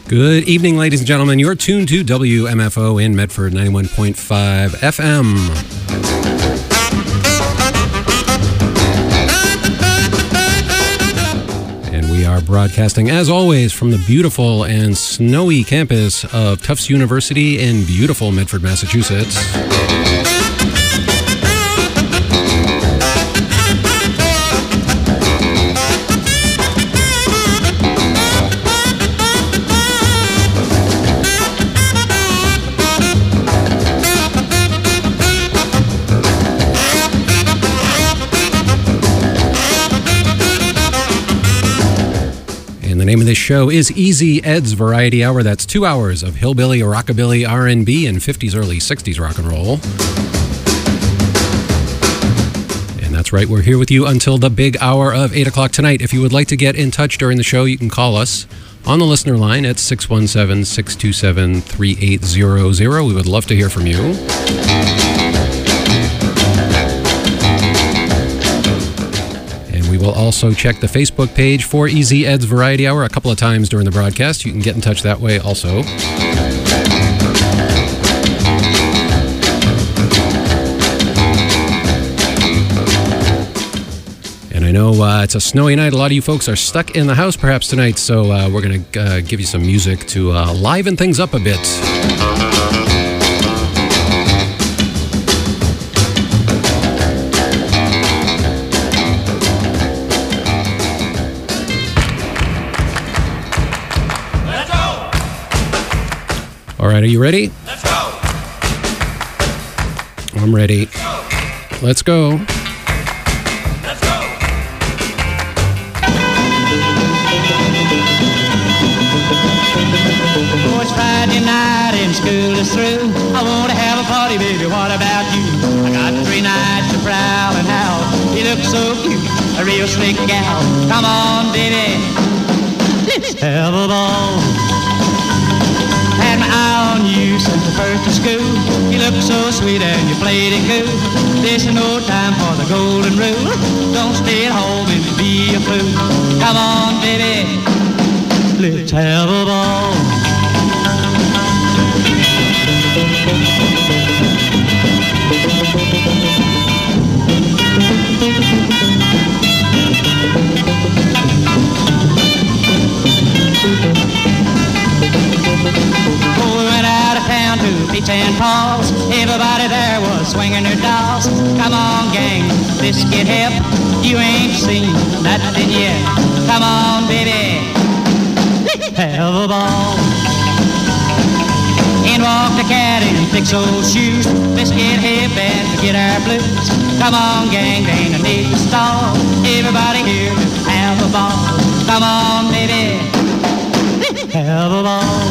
Good evening, ladies and gentlemen. You're tuned to WMFO in Medford, 91.5 FM. And we are broadcasting, as always, from the beautiful and snowy campus of Tufts University in beautiful Medford, Massachusetts. The name of this show is Easy Ed's Variety Hour. That's 2 hours of hillbilly, rockabilly, R&B, and 50s, early 60s rock and roll. And that's right, we're here with you until the big hour of 8 o'clock tonight. If you would like to get in touch during the show, you can call us on the listener line at 617-627-3800. We would love to hear from you. We will also check the Facebook page for Easy Ed's Variety Hour a couple of times during the broadcast. You can get in touch that way also. And I know it's a snowy night. A lot of you folks are stuck in the house perhaps tonight, so we're going to give you some music to liven things up a bit. All right, are you ready? Let's go. I'm ready. Let's go. Let's go. Oh, it's Friday night and school is through. I want to have a party, baby. What about you? I got 3 nights to prowl and howl. You look so cute, a real slick gal. Come on, baby. Let's have a ball. Had my eye on you since the first of school. You look so sweet and you played it cool. This is no time for the golden rule. Don't stay at home and be a fool. Come on, baby, let's have a ball. Peach and Paul's, everybody there was swinging their dolls. Come on, gang, let's get hip. You ain't seen nothing yet. Come on, baby, have a ball. In walk the cat in thick old shoes. Let's get hip and forget our blues. Come on, gang, there ain't no need to stall. Everybody here, have a ball. Come on, baby, have a ball.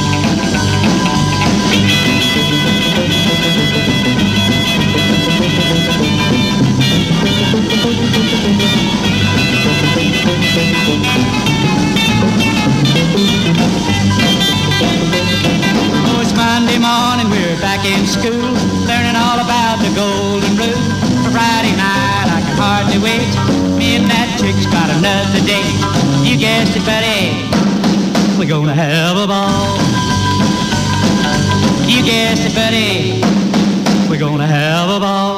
Oh, it's Monday morning, we're back in school, learning all about the golden rule. For Friday night, I can hardly wait. Me and that chick's got another date. You guessed it, buddy, we're gonna have a ball. You guessed it, buddy, we're gonna have a ball.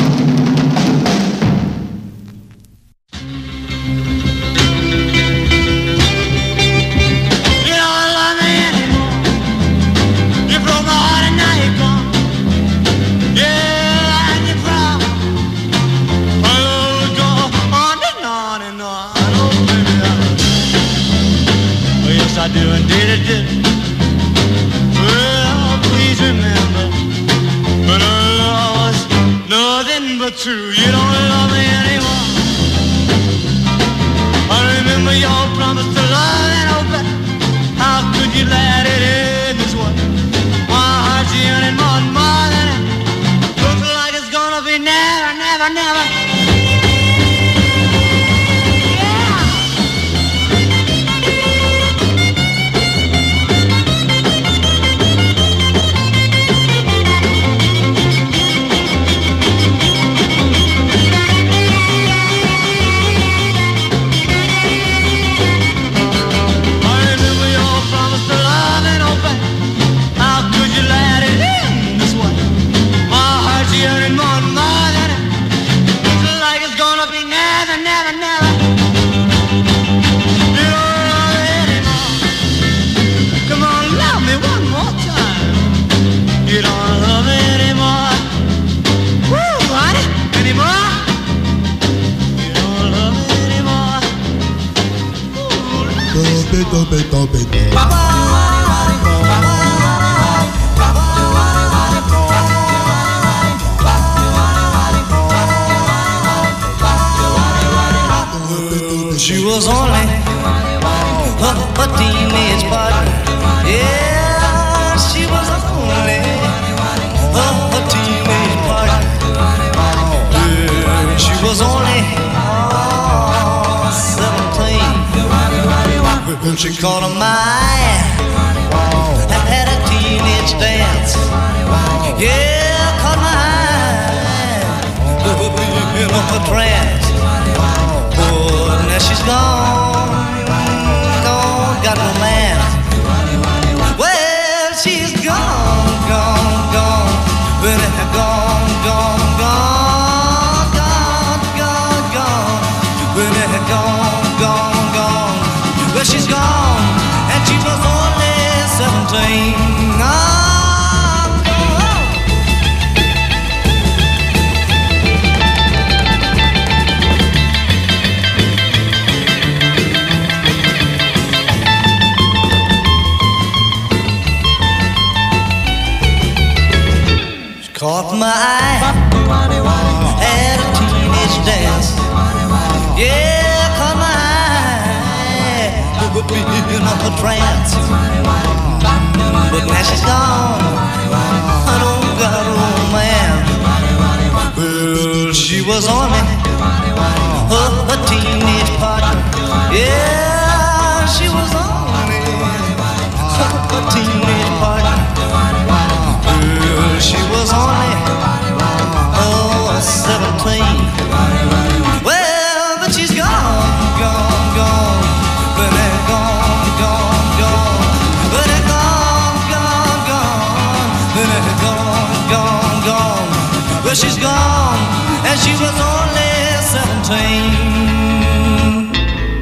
I do and did it. Well, please remember, when our love was nothing but true. You don't love me anymore. I remember your promise to love and obey. How could you let it end this way? My heart's yearning more and more than ever. Looks like it's gonna be never, never, never. She was only a teenage partner. Yeah, she was only a teenage partner. Yeah, she was only 17 when she caught a eye and had a teenage dance. Yeah, caught my eye in a trance. Oh, now she's gone, got no man. Well, she's gone, gone, when it gone, when it gone. Well, she's gone, and she was only 17. Caught my eye at a teenage dance. Yeah, caught my eye in a trance. But now she's gone, I don't got a romance. Well, she was only a teenage partner. Yeah, she was only a teenage partner. She was only 17. Well, but she's gone, but they're gone, but they're gone. Well, she's gone, and she was only 17.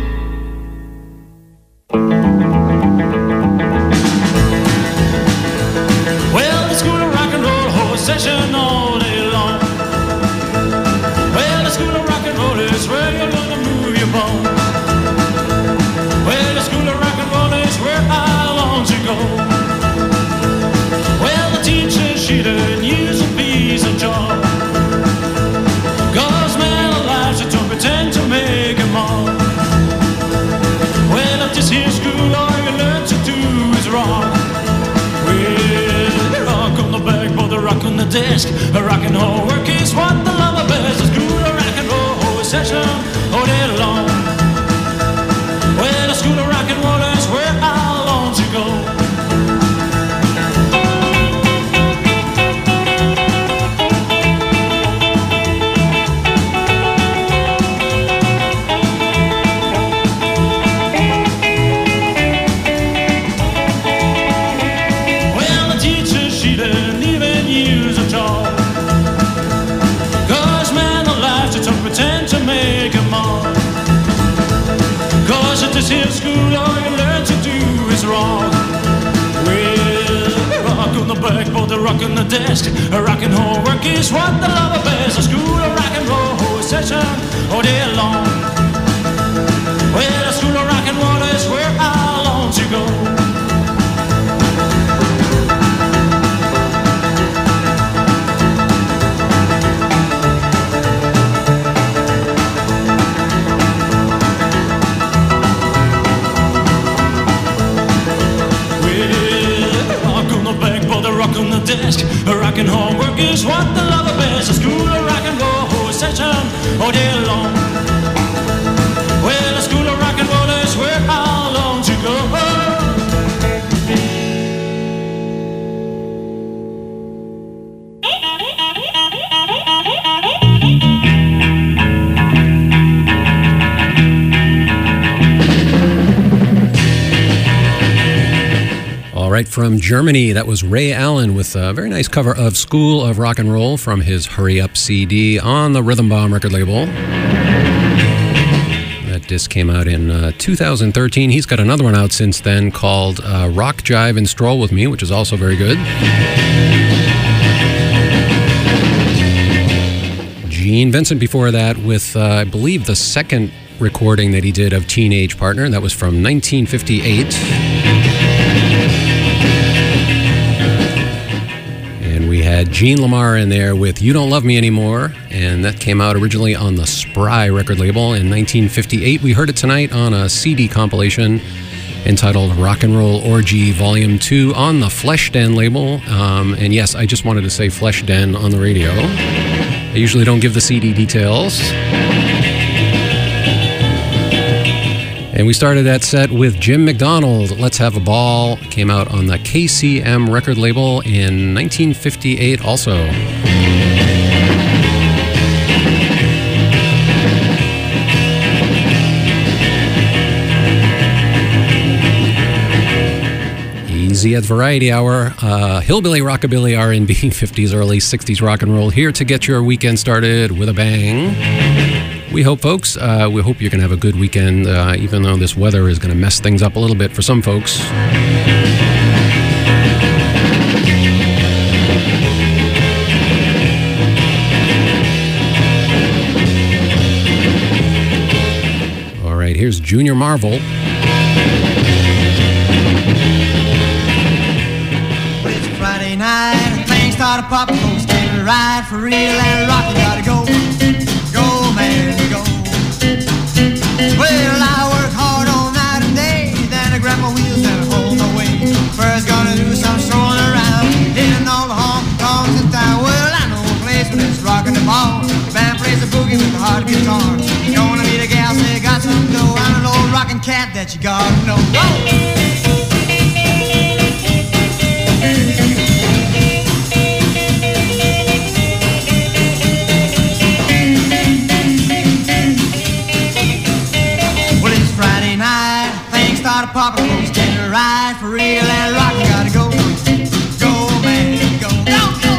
Session all day long. Well, the school of rock and roll is where you learn to move your bones. Well, the school of rock and roll is where I long to go. Well, the teacher, she didn't use a piece of chalk. 'Cause man alive, she don't pretend to make them all. Well, at this here school, all you learn to do is rock. Rock on the desk, a rock and roll work is what the lover best. A school of rock and roll session all day long. Well, a school of rock and roll is where I long to go. Well, the teacher, she didn't even use a chalk. 'Cause man alive, she don't pretend to make them all. 'Cause at this here school, all you learn to do is rock. Well, rock on the backboard, the rock on the desk, a rock and roll work is what the lover best. A school of rock and roll session all day long. Well, a school of rock and roll is where I long to go. Rock on the desk, rock and roll work is what the lover best. A school of rock and roll session all day long. Well, a school of rock and roll is where I long to go. All right, from Germany, that was Ray Allen with a very nice cover of School of Rock and Roll from his Hurry Up CD on the Rhythm Bomb record label. That disc came out in 2013. He's got another one out since then called Rock, Jive, and Stroll With Me, which is also very good. Gene Vincent before that with, I believe, the second recording that he did of Teenage Partner. That was from 1958. And we had Gene Lamar in there with You Don't Love Me Anymore, and that came out originally on the Spry record label in 1958. We heard it tonight on a CD compilation entitled Rock and Roll Orgy Volume 2 on the Flesh Den label. And yes, I just wanted to say Flesh Den on the radio. I usually don't give the CD details. And we started that set with Jim McDonald, Let's Have a Ball. Came out on the KCM record label in 1958 also. Easy at Variety Hour, hillbilly, rockabilly, R&B, 50s, early 60s rock and roll, here to get your weekend started with a bang. We hope, folks, we hope you're going to have a good weekend, even though this weather is going to mess things up a little bit for some folks. All right, here's Junior Marvel. Friday night, things started popping, folks get a ride for real and rock. You gotta go, go man, go. Well, I work hard all night and day, then I grab my wheels and hold my way. First gonna do some strolling around, hitting all the honky-tonks in town. Well, I know a place where it's rocking the ball. The band plays a boogie with a hard guitar. Gonna meet a gal, say got some dough. I'm an old rockin' cat that you gotta know. Whoa! Poppin' folks getting a ride for real and rock. You gotta go, go man, go, go, go,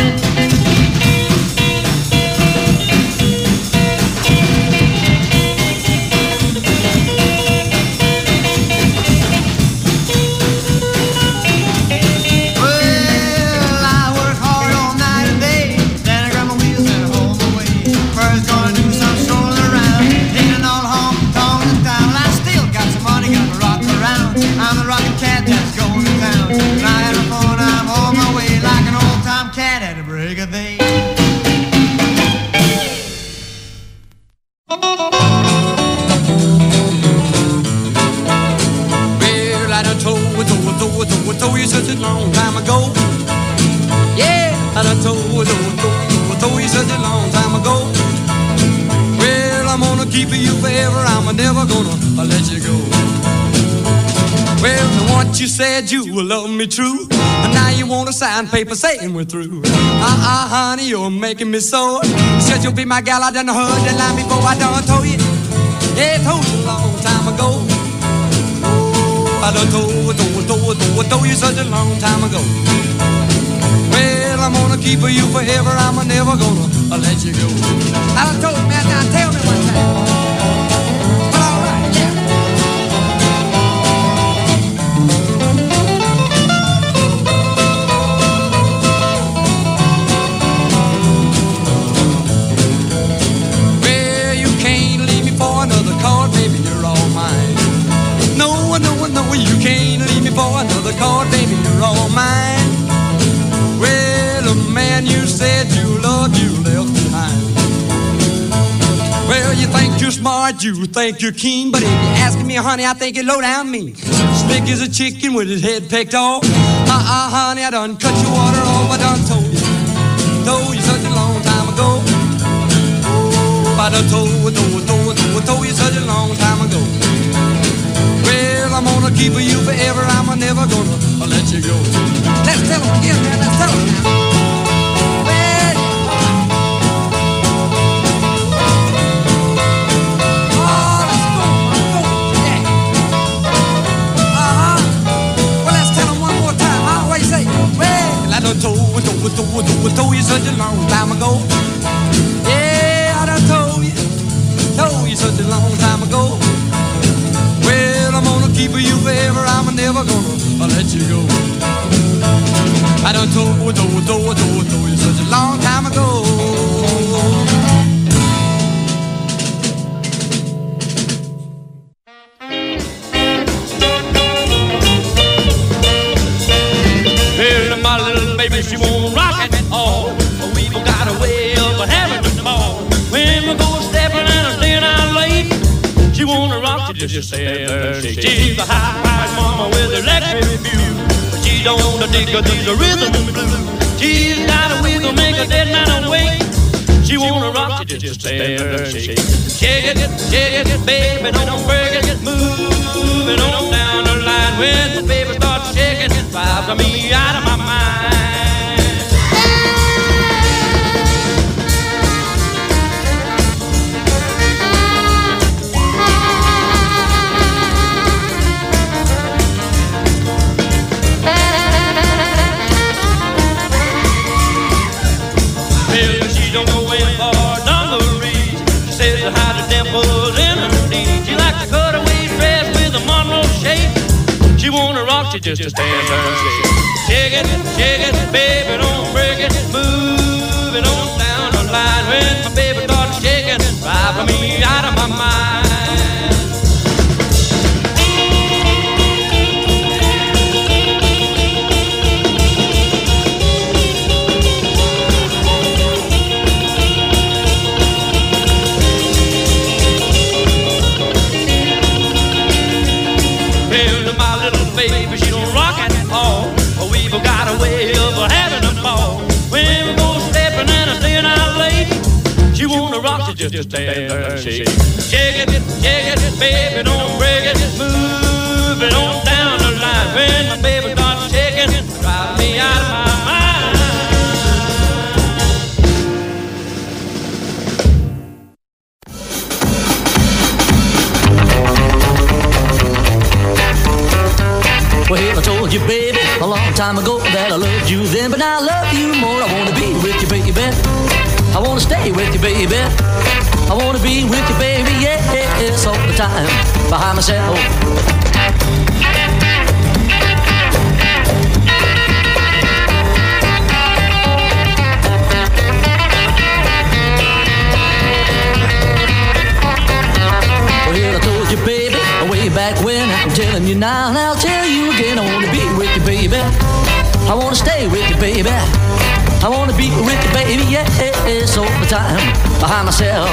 Well, I work hard all night and day, then I grab my wheels and hold my way. First gonna do some strolling around, hitting all the honky-tonks in town. I still got some money, got to rock around. I'm the rockin' cat that's going to town. When I had a phone, I'm on my way like an old-time cat at a break of day. Well, I done told you such a long time ago. Yeah, I done told you such a long time ago. Well, I'm gonna keep you forever. I'm never gonna let you go. Well, once you said you will love me true, and now you want to sign paper saying we're through. Honey, you're making me sore. You said you'll be my gal, I done heard that line before. I done told you, yeah, told you a long time ago. I done told you such a long time ago. Well, I'm gonna keep you forever, I'm never gonna let you go. I done told you, man, now tell me one time. No, you can't leave me for another card, baby, you're all mine. Well, the man you said you loved, you left behind. Well, you think you're smart, you think you're keen, but if you're asking me, honey, I think you're low down mean. Slick as a chicken with his head pecked off. Honey, I done cut your water off, I done told you such a long time ago. I done told you such a long time ago. Well, I'm gonna keep you forever, I'm never gonna let you go. Let's tell them again, man, let's tell them now. Well, oh, let's go, yeah. Well, let's tell them one more time, huh? What you say? Well, I done told you such a long time ago. Yeah, I done told you such a long time ago. Well, I'm gonna keep you forever, I'm never gonna let you go. I done told you such a long time ago. just stand there and shake. She's a high-priced mama with electric view, but she don't dig these rhythm and blues. She's got a wiggle, make a dead man awake. She wanna rock, you just stand there and shake. Shake it, baby, don't break it. Move it on down the line. When the baby starts shaking, it drives me out of my mind. She don't go in for dungarees. She says how the dimples in her knees. She likes to cut her waist dress with a Monroe shape. She wanna rock, she just stand there and shake. Shake it, baby, don't break it. Move it on down the line. When my baby starts shaking, driving me out of my mind. Baby, she don't rock at all, but we've got a way of having a ball. When we go stepping and staying out late, she wanna rock, she just stand there and shake. Shake it, baby, don't break it. Move it on down the line. When my baby starts shaking, drive me out of my mind. Well, I told you, baby, a long time ago that I loved you then, but now I love you more. I wanna be with you, baby. I wanna stay with you, baby. I wanna be with you, baby, yes, all the time, behind myself. Well, I told you, baby, way back when, I'm telling you now, and I'll tell you again, I wanna be with you, baby. I wanna stay with you, baby. I wanna be with you, baby, yes, all the time, behind myself.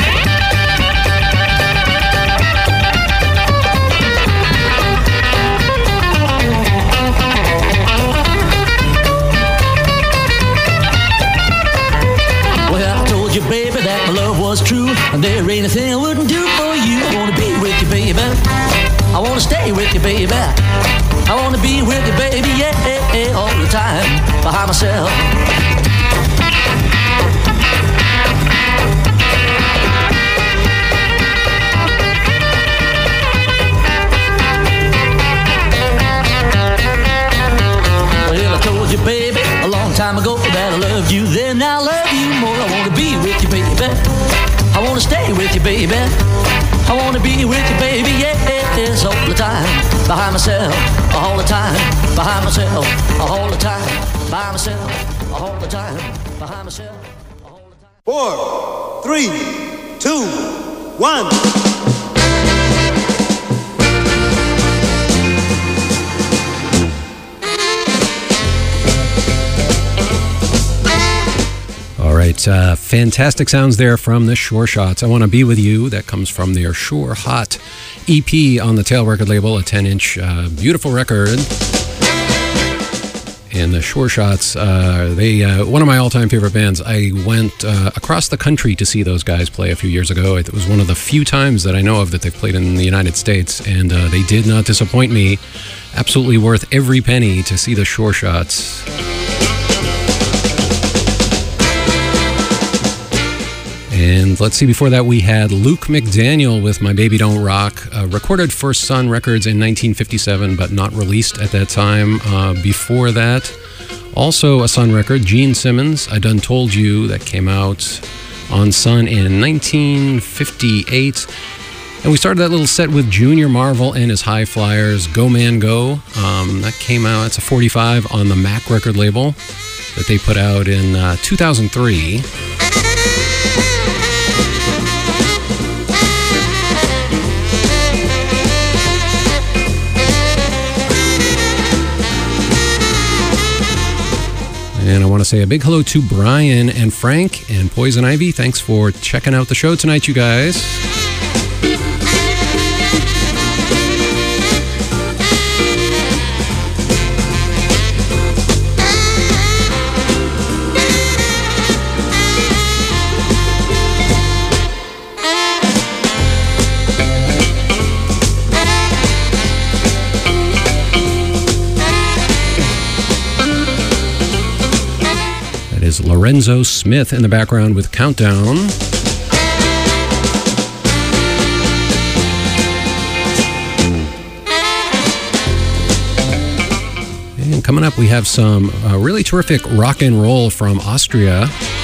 Well, I told you, baby, that my love was true, and there ain't anything I wouldn't do for you. I wanna be with you, baby. I wanna stay with you, baby. I wanna be with you, baby, yeah, all the time, behind myself. Well, I told you, baby, a long time ago that I loved you then, I love you more. I wanna be with you, baby. I wanna stay with you, baby. I wanna be with you, baby, yes, all the time, behind myself, all the time, behind myself, all the time, behind myself, all the time, behind myself, all the time. 4, 3, 2, 1. All right, fantastic sounds there from the Sure Shots. I Want to Be With You. That comes from their Sure Hot EP on the Tail record label, a 10-inch beautiful record. And the Sure Shots, they one of my all-time favorite bands. I went across the country to see those guys play a few years ago. It was one of the few times that I know of that they've played in the United States, and they did not disappoint me. Absolutely worth every penny to see the Sure Shots. And let's see, before that we had Luke McDaniel with My Baby Don't Rock, recorded for Sun Records in 1957, but not released at that time. Before that, also a Sun record, Gene Simmons, I Done Told You, that came out on Sun in 1958. And we started that little set with Junior Marvel and his High Flyers, Go Man Go. That came out, it's a 45 on the Mac record label that they put out in 2003. And I want to say a big hello to Brian and Frank and Poison Ivy. Thanks for checking out the show tonight, you guys. was Lorenzo Smith in the background with Countdown. And coming up, we have some really terrific rock and roll from Austria.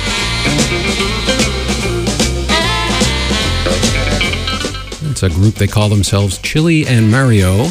It's a group, they call themselves Chili and Mario.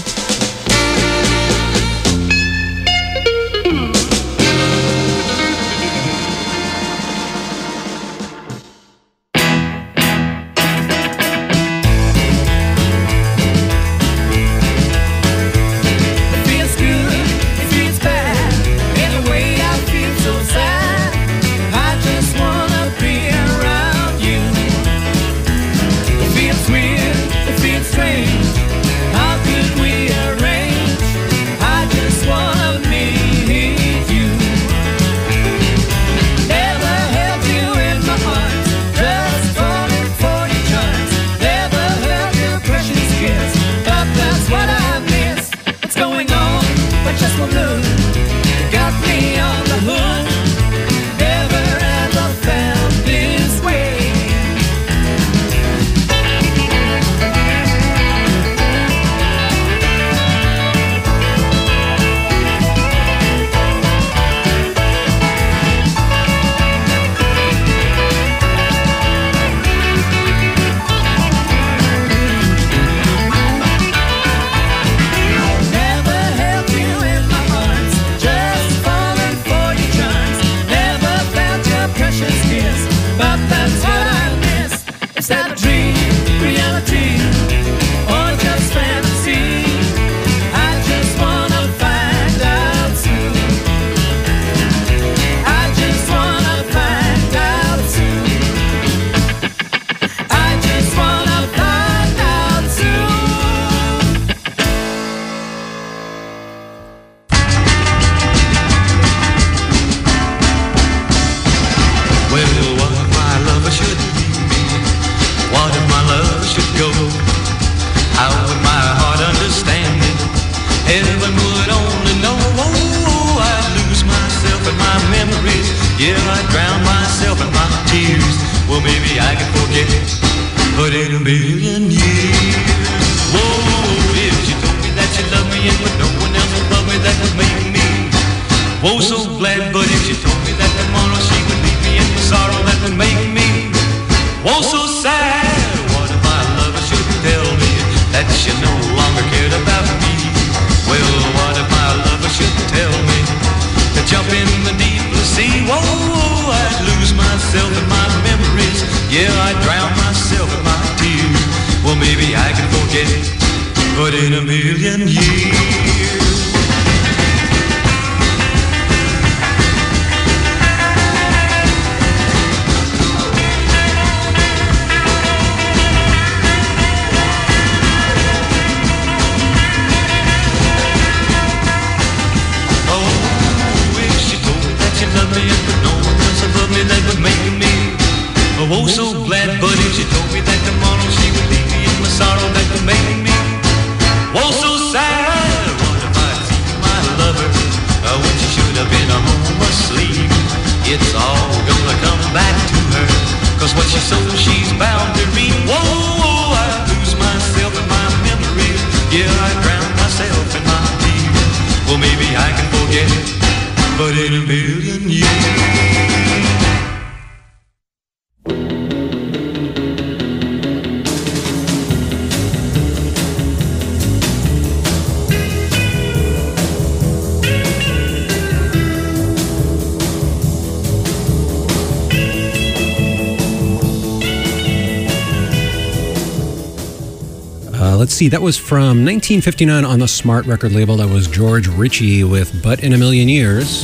Let's see, that was from 1959 on the Smart record label. That was George Ritchie with But in a Million Years.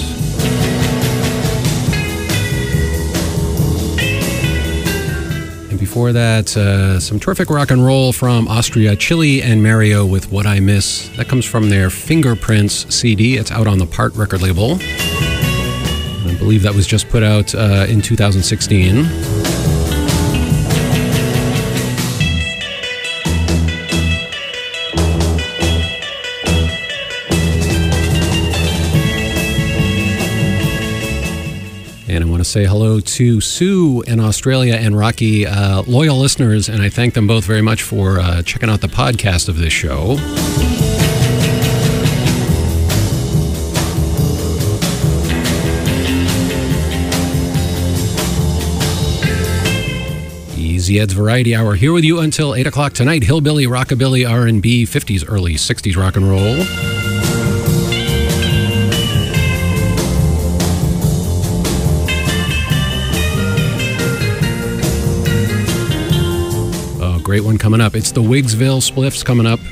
And before that, some terrific rock and roll from Austria, Chili and Mario with What I Miss. That comes from their Fingerprints CD. It's out on the Part record label. I believe that was just put out in 2016. want to say hello to Sue in Australia and Rocky, loyal listeners, and I thank them both very much for checking out the podcast of this show. Easy Ed's Variety Hour here with you until 8 o'clock tonight. Hillbilly, rockabilly, R&B, 50s, early 60s rock and roll. Oh, great one coming up. It's the Wigsville Spliffs coming up.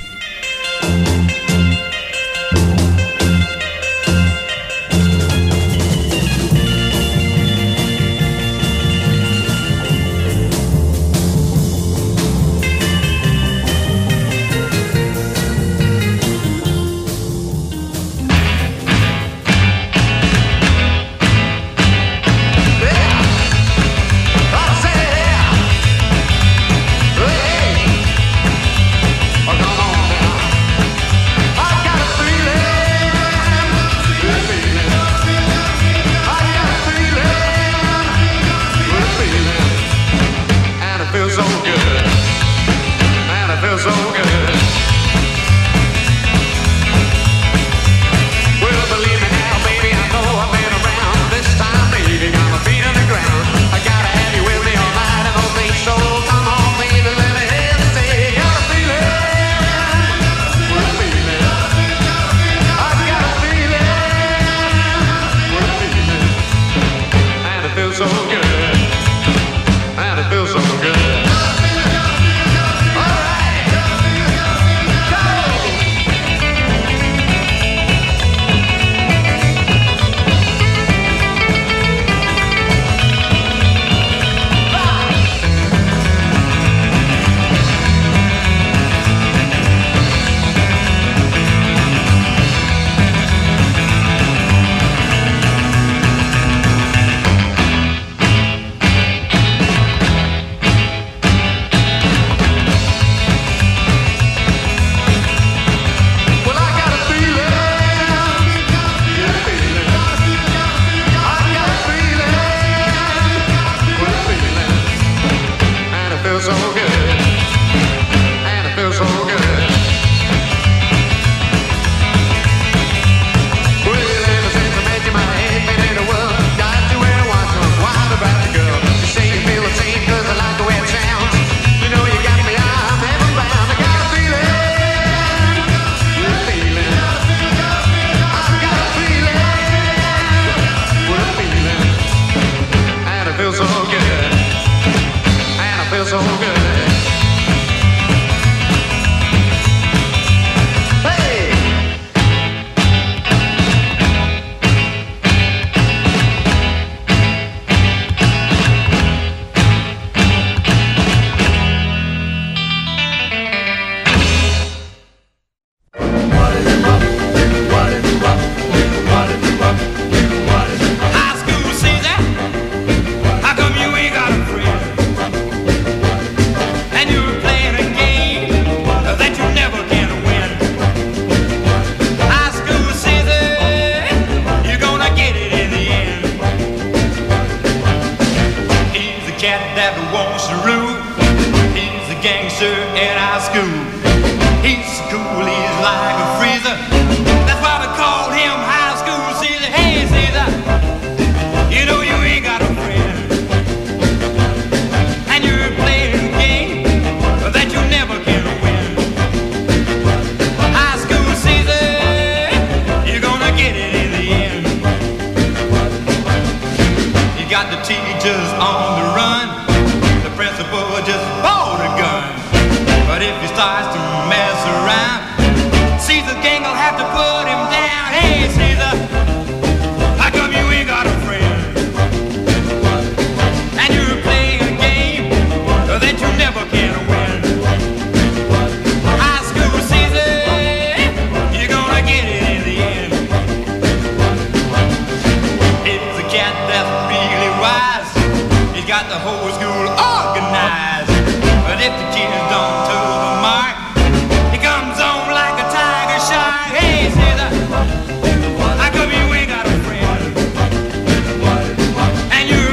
And you're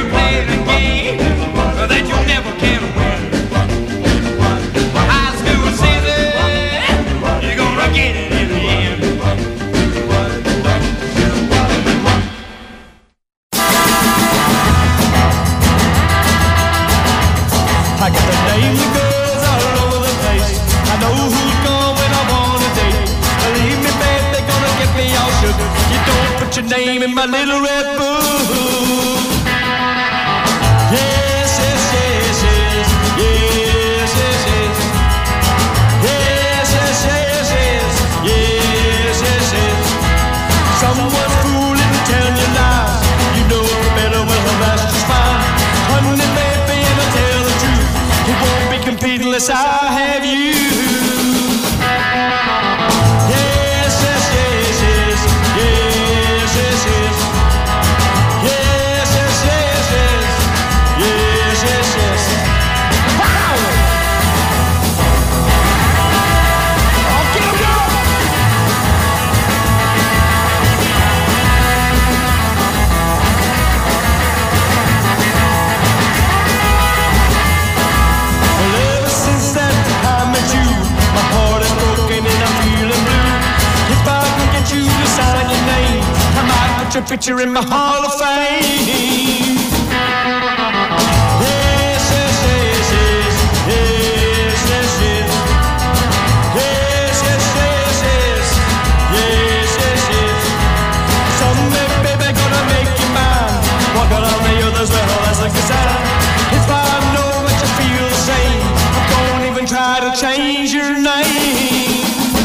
your name in my little red book. Yes, yes, yes, yes, yes, yes, yes. Yes, yes, yes, yes, yes, yes, yes. Someone's fooling, telling you lies. You know better, well, that's just fine. Honey, baby, and I'll tell the truth. It won't be complete unless I have you. Yes, yes, yes, yes, yes, yes, yes. Yes, yes, yes, yes, yes, yes, yes. Wow! Okay, go! Well, ever since that I met you, my heart is broken and I'm feeling blue. If I can get you to sign your name, I might put your picture in my Hall of Fame. Yes, yes, yes, yes, yes, yes, yes. Yes, yes, yes, yes, yes, yes, yes. Someday, baby, gonna make you mine. Walk out on the others, well, that's like a sign. If I know that you feel the same, I don't even try to change your name.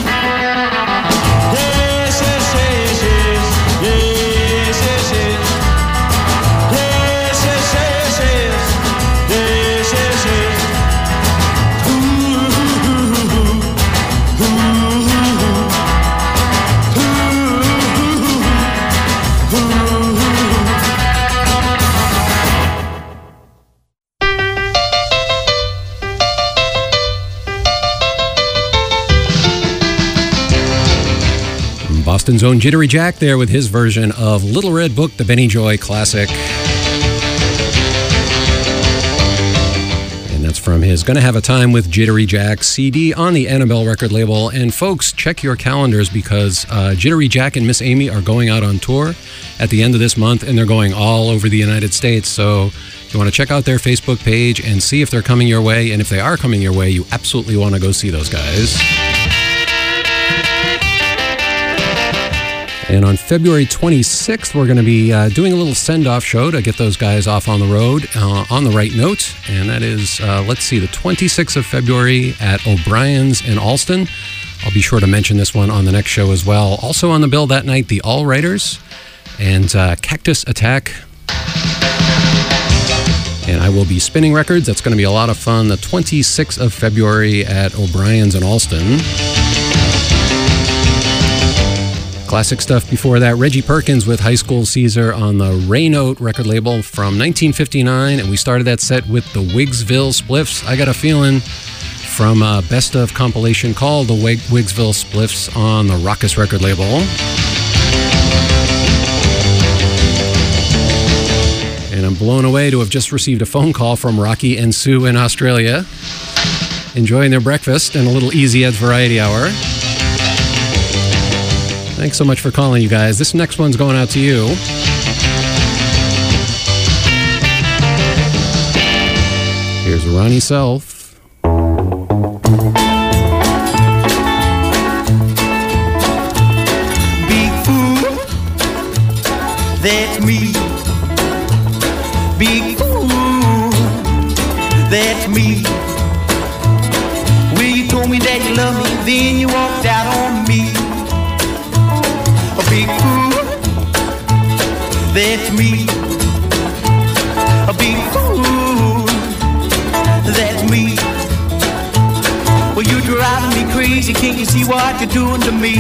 Yes, yes, yes, yes, yes, yes, yes. Yes, yes, yes, yes, yes, yes, yes. Ooh, ooh, ooh, ooh, ooh. Boston's own Jittery Jack there with his version of Little Red Book, the Benny Joy classic. And that's from his Gonna Have a Time with Jittery Jack CD on the Annabelle record label. And folks, check your calendars because Jittery Jack and Miss Amy are going out on tour at the end of this month, and they're going all over the United States. So you want to check out their Facebook page and see if they're coming your way. And if they are coming your way, you absolutely want to go see those guys. And on February 26th, we're going to be doing a little send-off show to get those guys off on the road on the right note. And that is, let's see, the 26th of February at O'Brien's in Alston. I'll be sure to mention this one on the next show as well. Also on the bill that night, the All Writers and Cactus Attack. And I will be spinning records. That's going to be a lot of fun. The 26th of February at O'Brien's in Alston. Classic stuff before that. Reggie Perkins with High School Caesar on the Raynote record label from 1959. And we started that set with the Wigsville Spliffs. I Got a Feeling from a best of compilation called the Wigsville Spliffs on the Raucous record label. And I'm blown away to have just received a phone call from Rocky and Sue in Australia, enjoying their breakfast and a little Easy Ed's Variety Hour. Thanks so much for calling, you guys. This next one's going out to you. Here's Ronnie Self. Big fool, that's me. Big fool, that's me. Well, you told me that you love me, then you walked out on me. A big fool, that's me. A big fool, that's me. Well, you're driving me crazy, can't you see what you're doing to me?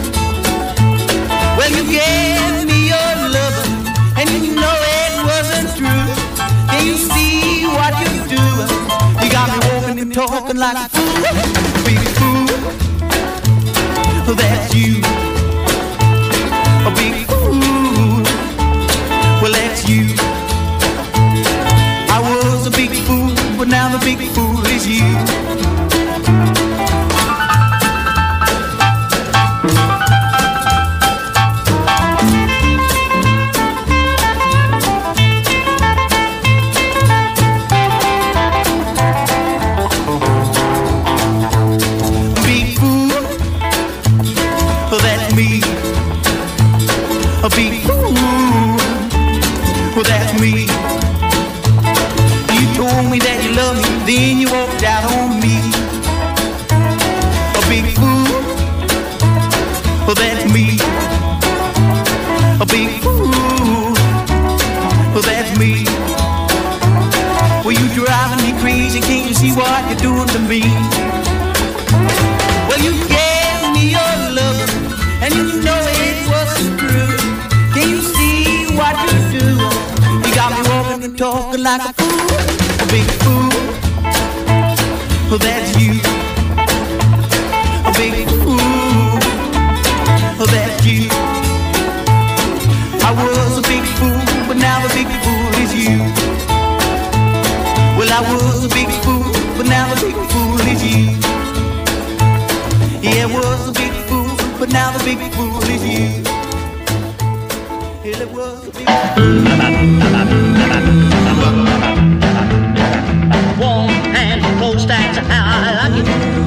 Well, you gave me your loving, and you know it wasn't true. Can you see what you're doing? You got me walking and talking like a fool. Big fool, that's you. A big fool, well that's you. I was a big fool, but now the big fool is you. big fool. Well, that's me. You told me that you loved me, then you walked out on me. A big fool. Well, that's me. A big fool. Well, that's me. Well, you driving me crazy, can't you see what you're doing to me? Well, you gave me your love, and you know it wasn't true. Can you see what you do? You got me walking and talking like a fool, a big fool. Well, that's you. A big fool. Well, that's you. I was a big fool, but now the big fool is you. Well, I was a big fool, but now the big fool is you. Yeah, I was a big fool, but now the big fool is you. Yeah, it was a big fool. Warm and close, that's how I like it.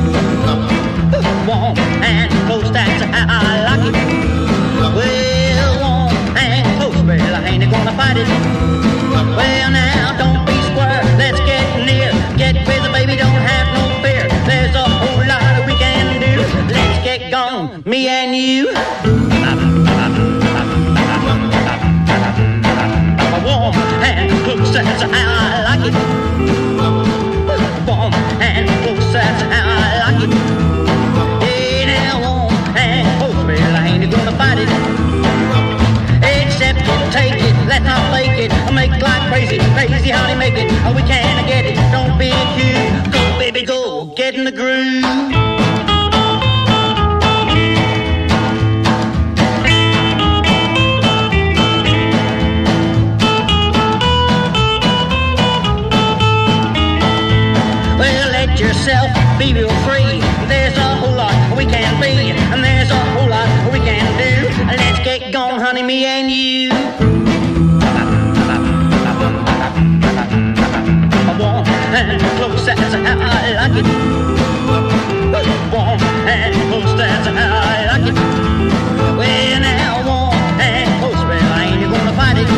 Warm and close, that's how I like it. Well, warm and close, well, I ain't gonna fight it. Well, now, don't be square, let's get near. Get with the baby, don't have no fear. There's a whole lot we can do. Let's get gone, me and you. Warm and close, that's how I like it. Warm and close, that's how I like it. Hey, now, warm and close, well, I ain't gonna fight it. Accept it, take it, let's not fake it. Make life crazy, crazy how they make it. Oh, we can't get it, don't be cute. Go, baby, go, get in the groove. Well, let yourself be real free. There's a whole lot we can be, and there's a whole lot we can do. Let's get gone, honey, me and you. Warm and close, that's how I like it. Warm and close, that's how I like it. Well, now, warm and close, well, I ain't gonna fight it.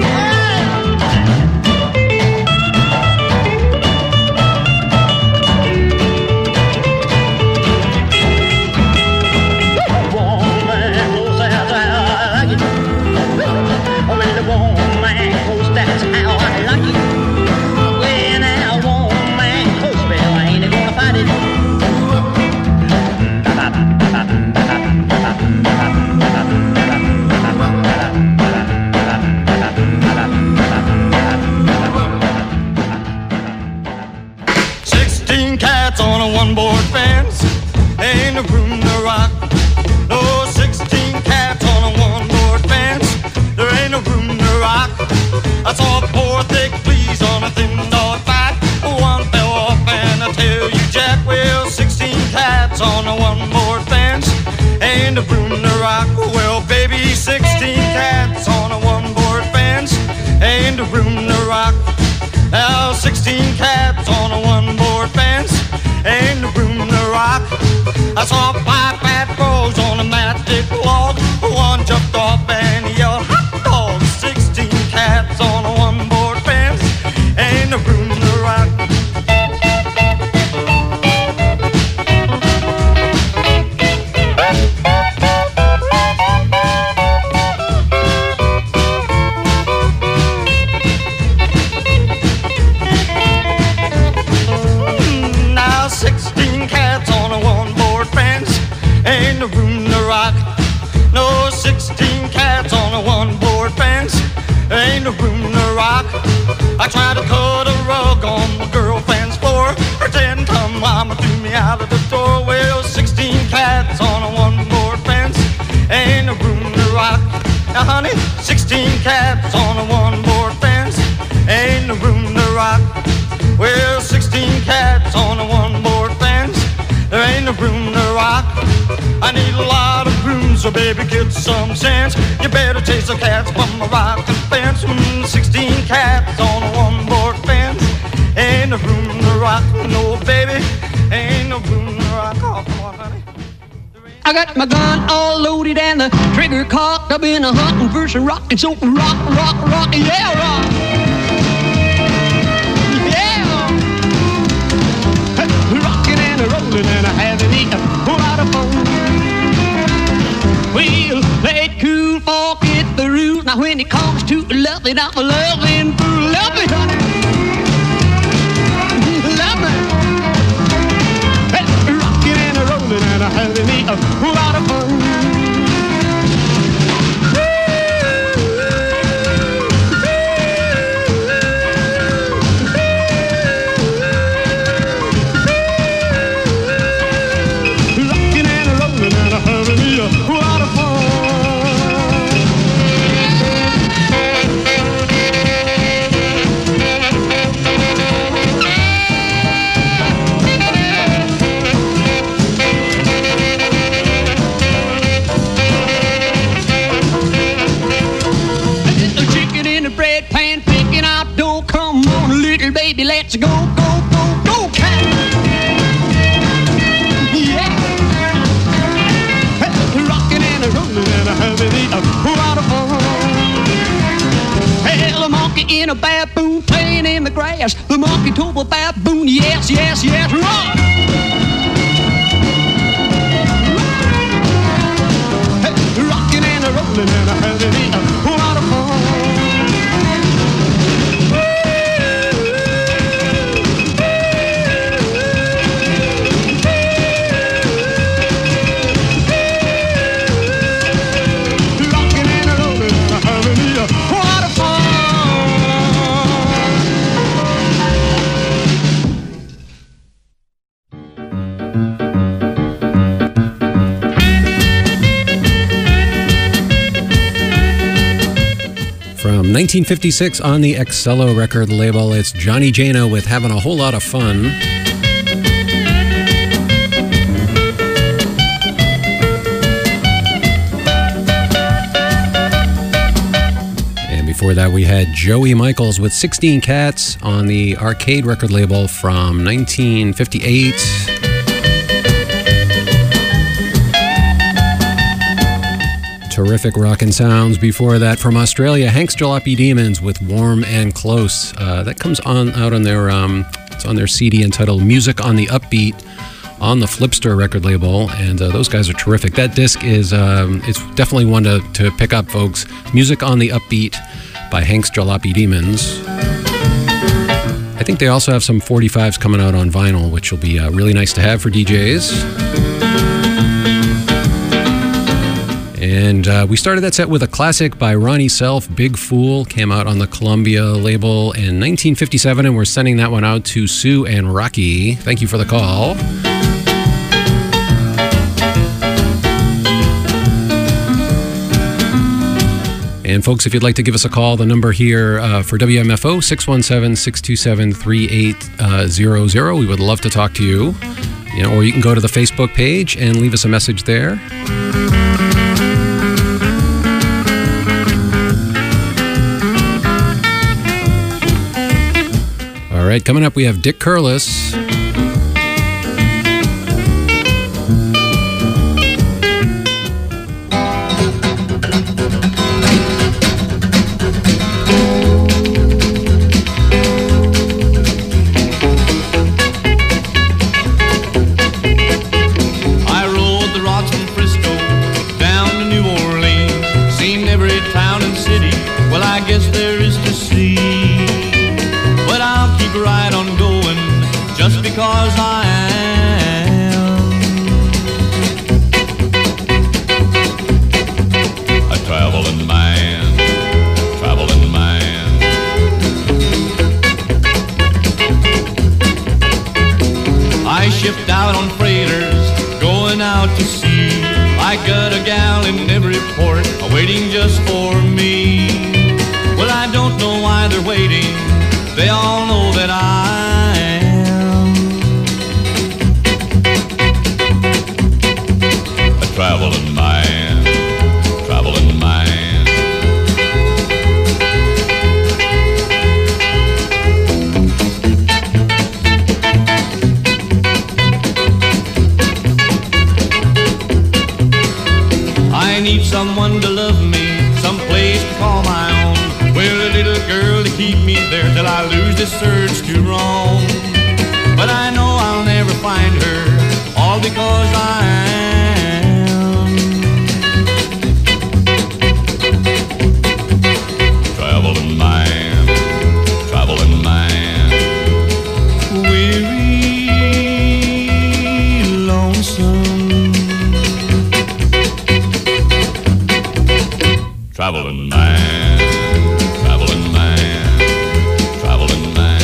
Warm and close, that's how I like it. Well, warm and close, that's how I like it. Well, now, warm and close, well, I ain't gonna fight it. Cats on a one-board fence, ain't a room to rock. No, 16 cats on a one-board fence, there ain't no room to rock. I saw four thick fleas on a thin dog back. One fell off and I tell you, Jack, well, 16 cats on a one-board fence, ain't a room to rock. Well, baby, 16 cats on a one-board fence, ain't a room to rock. Now, 16 cats on a one-board fence, ain't a room to rock. I saw 5 fat crows on a matchstick log. One jumped off and he yelled, hot dog. 16 cats on a one-board fence, ain't a room to rock. Now 16 cats on a one-board fence, ain't a room to rock. No, 16 cats on a one-board fence, ain't a room to rock. I tried to cut a rug on my girlfriend's floor. Her 10-ton mama threw me out of the door. Well, 16 cats on a one-board fence, ain't a room to rock. Now, honey, 16 cats on a one-board fence, ain't a room to rock. Well, 16 cats on a one-board fence, there ain't a room to rock. I need a lot of room, so baby, get some sense. You better chase the cats from a rocking fence. 16 cats on a one-board fence, ain't a room to rock. No, baby, ain't no room to rock. Oh, come on, honey. I got my gun all loaded and the trigger cocked. I've been a hunting for some rockin' soap, rock, rock, rock, yeah, rock. Yeah. Rockin' and a rollin' and a having a whole lot of fun. Well, let cool fall get the rules. Now when it comes to loving, I'm a loving fool. Love me, honey. Love me. Rockin' and a rollin' and a having me a whole lot of fun. Rockin' and a rollin' and a having me a whole lot of fun. Baby, let's go, go, go, go, cat. Yeah. Rockin' and a rollin' and a having a whole lot of fun. Hell, a monkey in a baboon playing in the grass. The monkey told the baboon, yes, yes, yes, rock. Rockin' and a rollin' and a having a whole lot of fun. From 1956 on the Excello record label, it's Johnny Jano with Having a Whole Lot of Fun. And before that, we had Joey Michaels with 16 Cats on the Arcade record label from 1958. Terrific rockin' sounds. Before that, from Australia, Hank's Jalopy Demons with Warm and Close. That comes out on their it's on their CD entitled Music on the Upbeat on the Flipster record label, and those guys are terrific. That disc is it's definitely one to pick up, folks. Music on the Upbeat by Hank's Jalopy Demons. I think they also have some 45s coming out on vinyl, which will be really nice to have for DJs. And we started that set with a classic by Ronnie Self, Big Fool, came out on the Columbia label in 1957, and we're sending that one out to Sue and Rocky. Thank you for the call. And folks, if you'd like to give us a call, the number here for WMFO, 617-627-3800. We would love to talk to you. Or you can go to the Facebook page and leave us a message there. All right, coming up, we have Dick Curlis. I rode the rocks from Frisco down to New Orleans, seen every town and city, well, I guess there is to see. But I'll keep right on going just because I am a traveling man, traveling man. I shipped out on freighters, going out to sea. I got a gal in every port, waiting just for me. Well, I don't know why they're waiting. They all know that I am a traveling man, traveling man. I lose this urge to roam. But I know I'll never find her, all because I am traveling man, weary, lonesome, traveling man, traveling man, traveling man.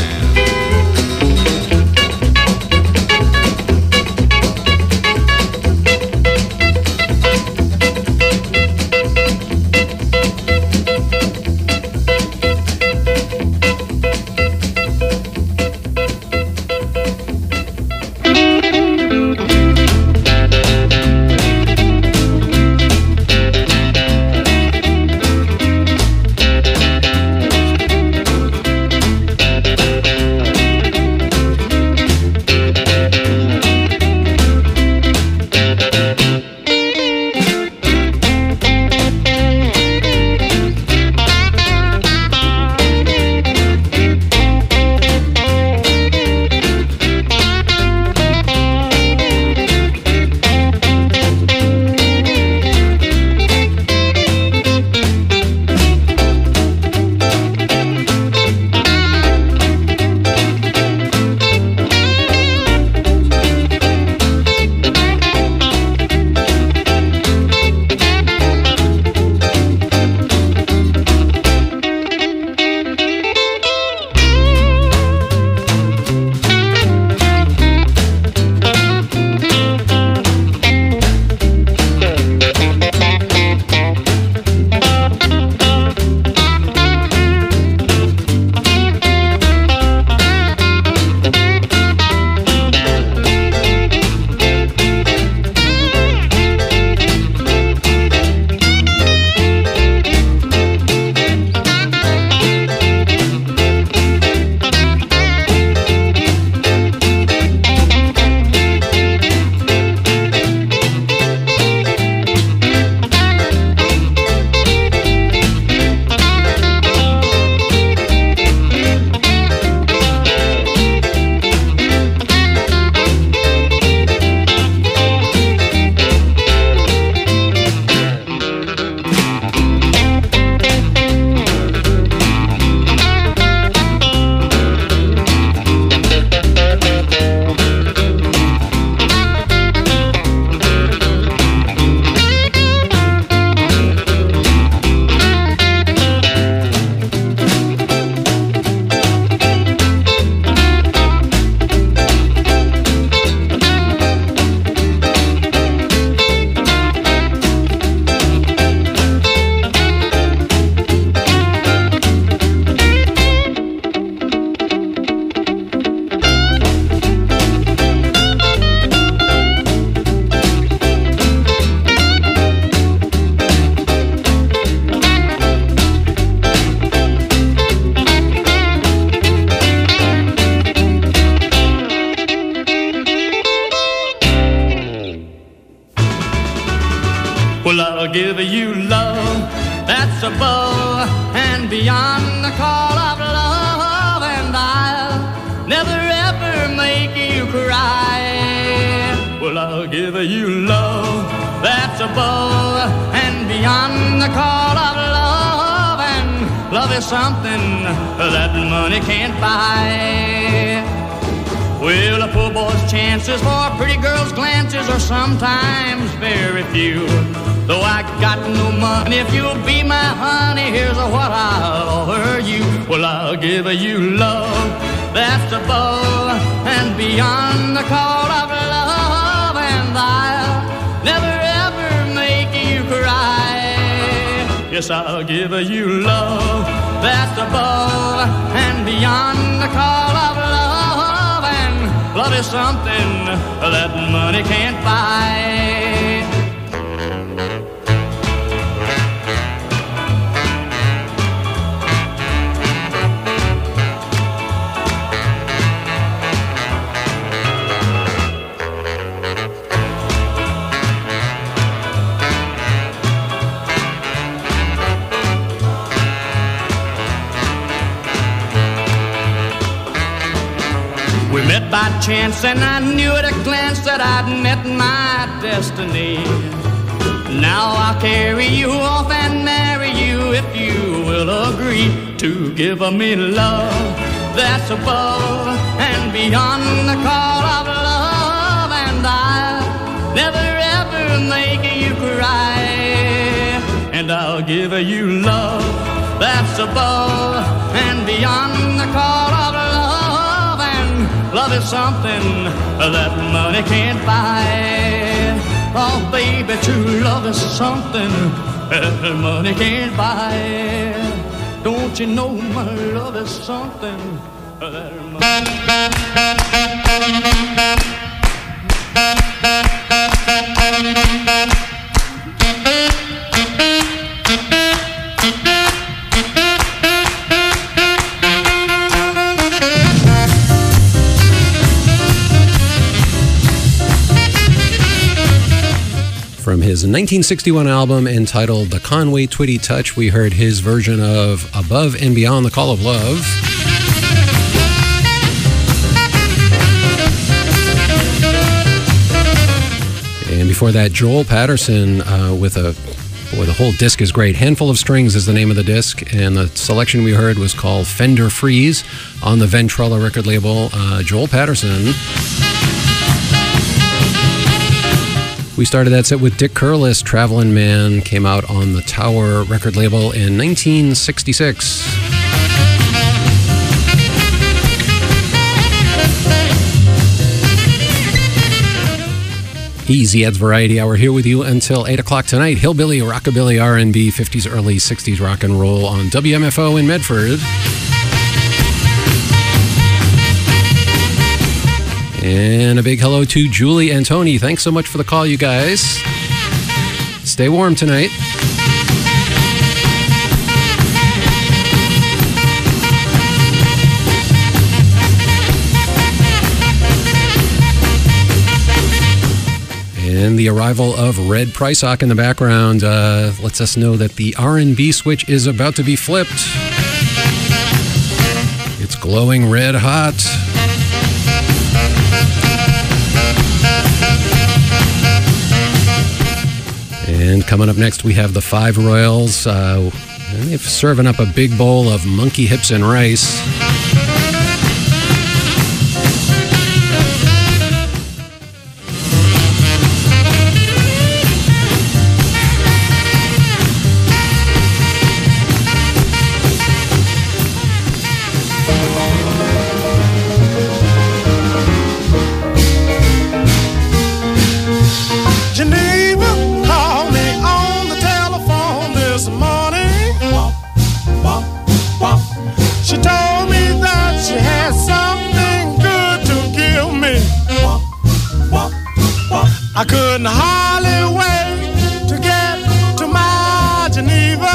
Well, I'll give you love that's above and beyond the call of love, and I'll never ever make you cry. Well, I'll give you love that's above and beyond the call of love, and love is something that money can't buy. Well, a poor boy's chances for a pretty girl's glances are sometimes very few. Though I got no money, if you'll be my honey, here's what I'll offer you. Well, I'll give you love that's above and beyond the call of love, and I'll never ever make you cry. Yes, I'll give you love that's above and beyond the call of love, and love is something that money can't buy. by chance, and I knew at a glance that I'd met my destiny. Now I'll carry you off and marry you if you will agree to give me love that's above and beyond the call of love. And I'll never ever make you cry, and I'll give you love that's above and beyond the call of love. And love is something that money can't buy. Oh, baby, true love is something that money can't buy. Don't you know my love is something that From his 1961 album entitled The Conway Twitty Touch, we heard his version of Above and Beyond the Call of Love. And before that, Joel Patterson with a... Boy, the whole disc is great. Handful of Strings is the name of the disc, and the selection we heard was called Fender Freeze on the Ventrella record label. Joel Patterson. We started that set with Dick Curless, Travelin' Man, came out on the Tower record label in 1966. Easy Ed's Variety Hour here with you until 8 o'clock tonight. Hillbilly, Rockabilly, R&B, 50s, early 60s rock and roll on WMFO in Medford. And a big hello to Julie and Tony. Thanks so much for the call, you guys. Stay warm tonight. And the arrival of Red Prysock in the background lets us know that the R&B switch is about to be flipped. It's glowing red hot. And coming up next, we have the Five Royals. And they're serving up a big bowl of monkey hips and rice. I couldn't hardly wait to get to my Geneva.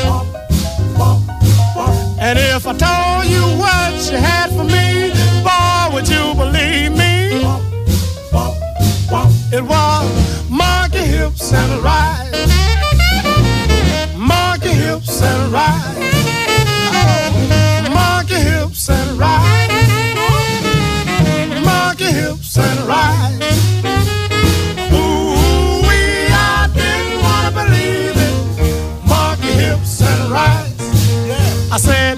And if I told you what she had for me, boy, would you believe me? It was monkey hips and rice. Monkey hips and rice. Oh, monkey hips and rice. Monkey hips and rice. I said,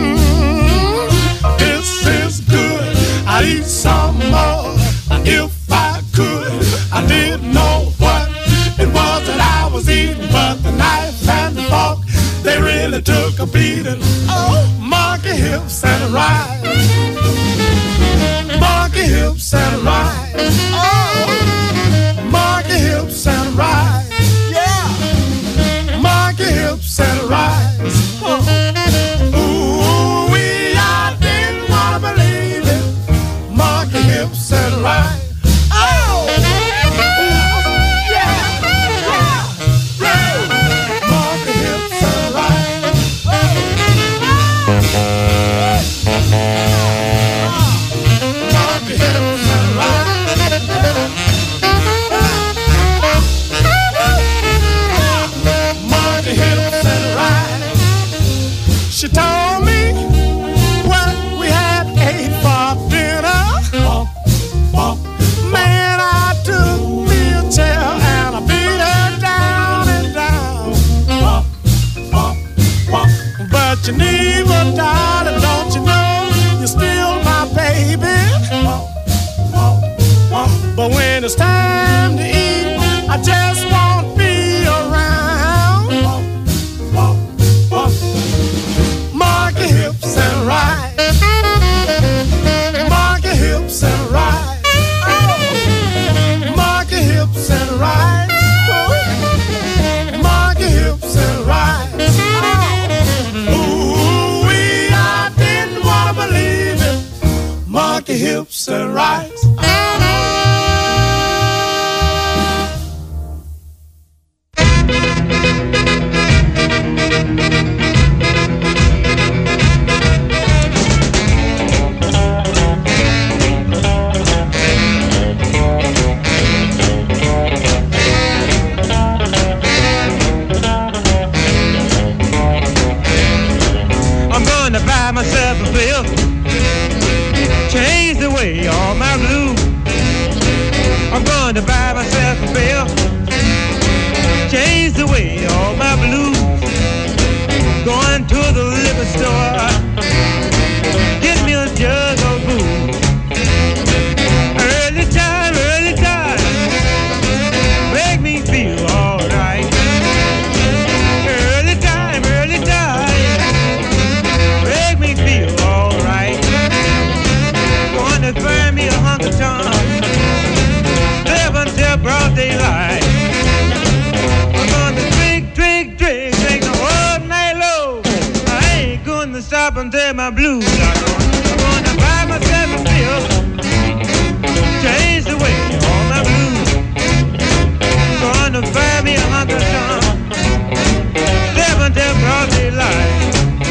this is good. I'd eat some more if I could. I didn't know what it was that I was eating, but the knife and the fork, they really took a beating. Oh, monkey hips and rice. Monkey hips and rice. Oh, monkey hips and rice. Yeah, monkey hips and rice. Oh. Hips and rice. Oh, yeah, monkey hips and rice. Monkey hips and rice. Monkey hips and rice. She told me what we had ate for dinner. that you need, but darling, don't you know you're still my baby? But when it's time to eat, I just won't be around. Mark your hips and ride. Mark your hips and ride. Mark your hips and ride. Mark your hips and ride. Ooh, I didn't want to believe it. Mark your hips and ride. Myself a bill, change the way all my blues. I'm going to buy myself a bill, change the way all my blues. Going to the liquor store, get me a jug of booze. Early time, make me feel alright. Early time, make me feel alright. Gonna find me a hunk of tongue, live until broad daylight. I'm gonna drink the whole night low. I ain't gonna stop until my blues are gone. I'm gonna buy myself a pill, change the way all my blues. Gonna find me a hunk of tongue,